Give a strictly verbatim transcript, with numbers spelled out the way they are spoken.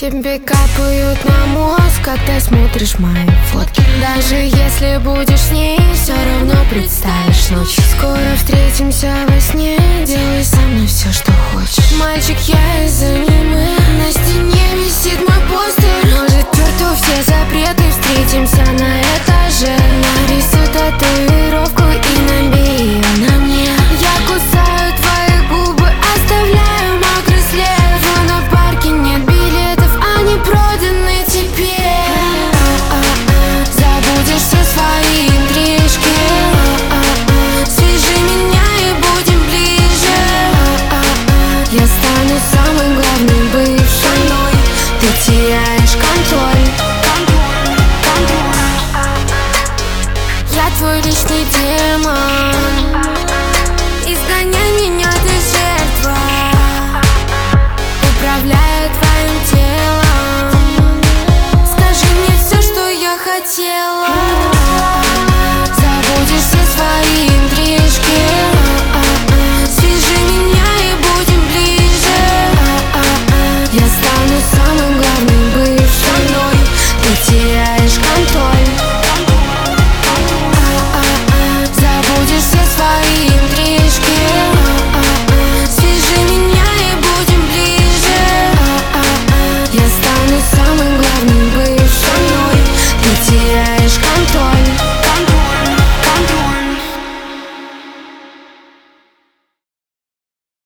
Тебе капают на мозг, когда смотришь мои фотки. Даже если будешь с ней, все равно представишь ночь. Скоро встретимся во сне, делай со мной все, что хочешь. Мальчик, я из-за ними